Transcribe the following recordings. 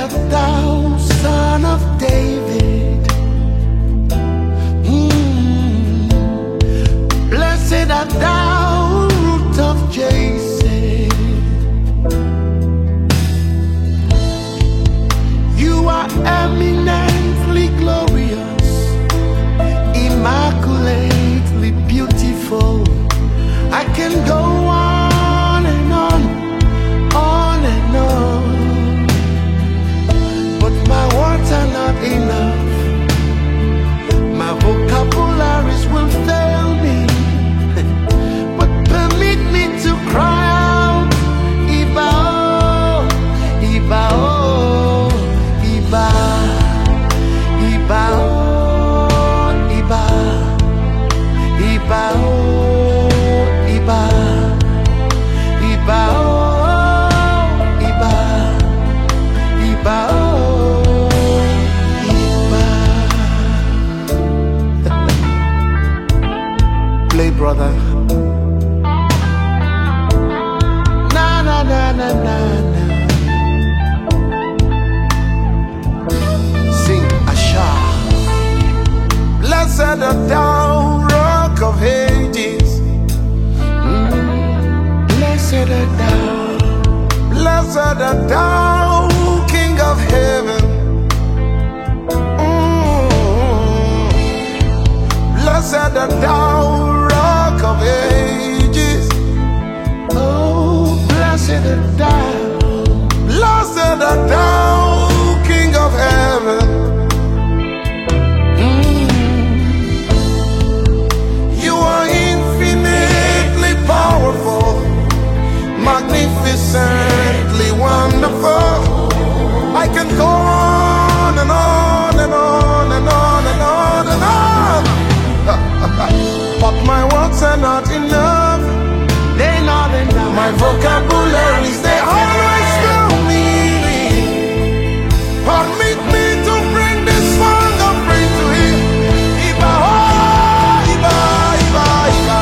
art thou, Son of David. Blessed art thou, Root of Jesse. You are eminently glorious, immaculately beautiful. I can go on and on and on, but my words are not enough. My vocabularies will fail me, but permit me to cry out, Iba, oh, Iba, oh, Iba, Iba, oh, Iba, Iba, oh, Iba, Iba, oh, Iba, Iba, oh, Iba. Play, brother. Na na na na na na. Sing Asha. Blessed art thou, Rock of Ages. Blessed art thou. Blessed art thou, King of Heaven. Blessed art thou, Rock of Ages. Oh, blessed art thou. Blessed art thou, King of Heaven. You are infinitely powerful, magnificently wonderful. I can go on and on and on and on and on and on. But my words are not enough. They're not enough. My vocabularies, they always fail me. Permit me to bring this song of praise to Him. Iba, oh, Iba, Iba, Iba.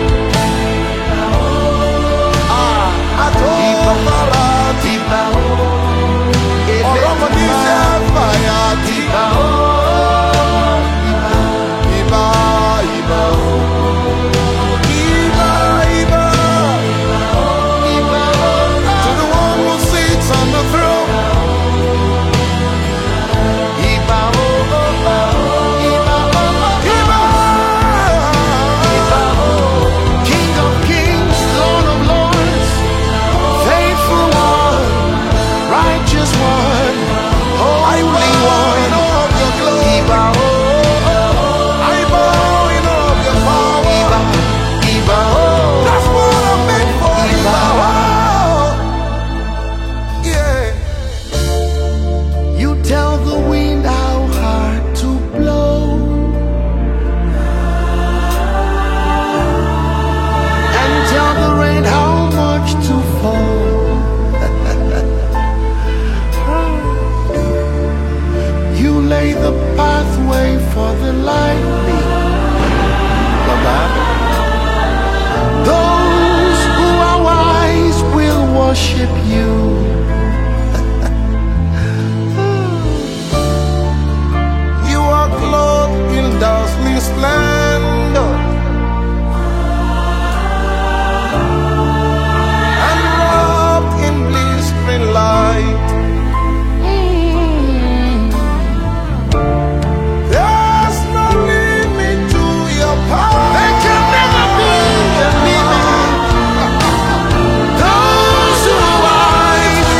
I told Farad, Iba, oh, Oromonisha, Fire, Iba, oh, Iba, Iba, Iba, Iba, Iba, to the one who sits on the throne. Iba, oh, Iba, Iba, Iba, King of kings, Lord of lords, faithful one, righteous one, holy one. Iba, I bow in all of your power. Iba, that's what I'm meant for. Iba, yeah. You tell the wind how hard to blow, and tell the rain how much to fall. You lay the pathway for the lightning. Those who are wise will worship you. You are clothed in dazzling splendor and wrapped in blistering light. There's no limit to your power. There can never be a limit. Those who are wise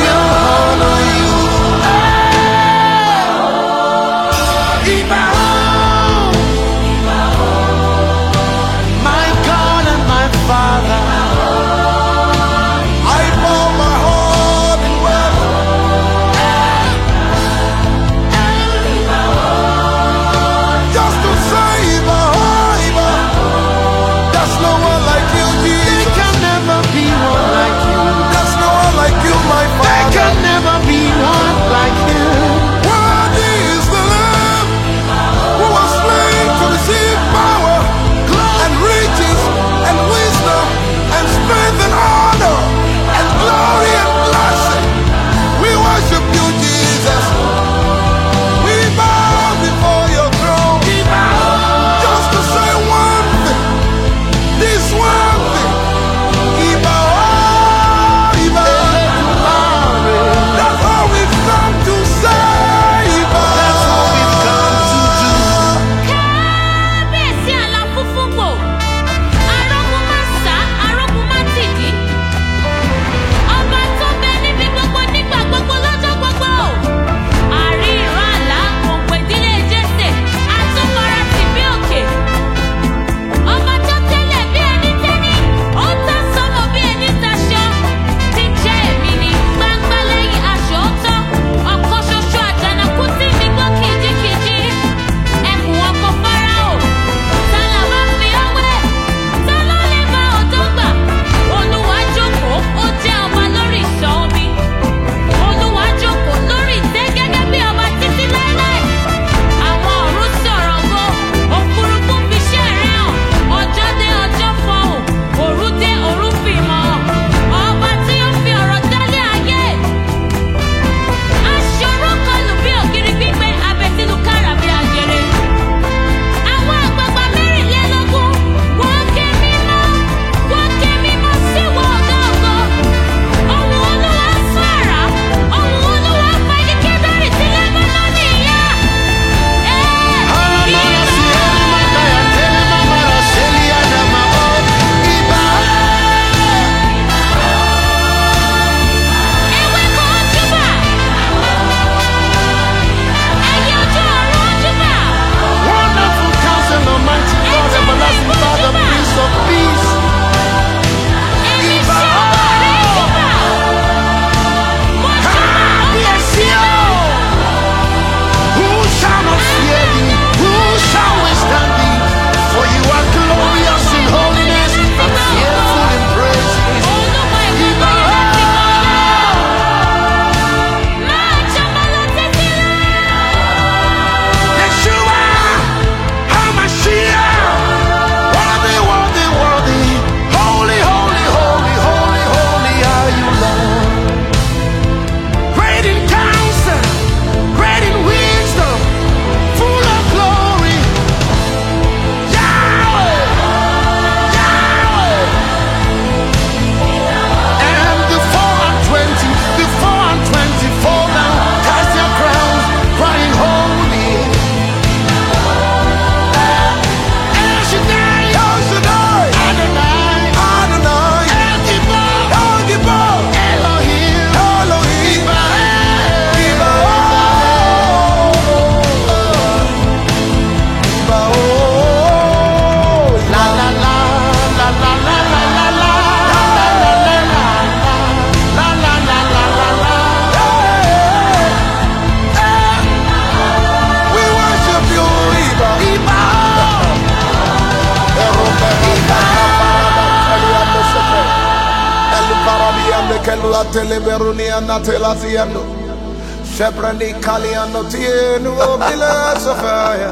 la teleberuni anatela tiendo. Sheprani kaliano tienu obile sofia.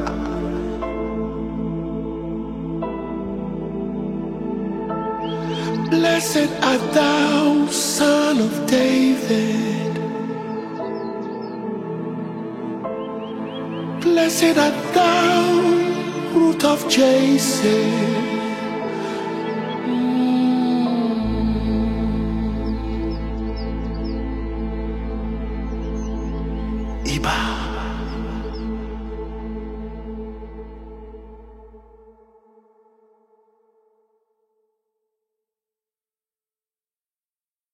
Blessed art thou, Son of David. Blessed art thou, Root of Jesse. Iba.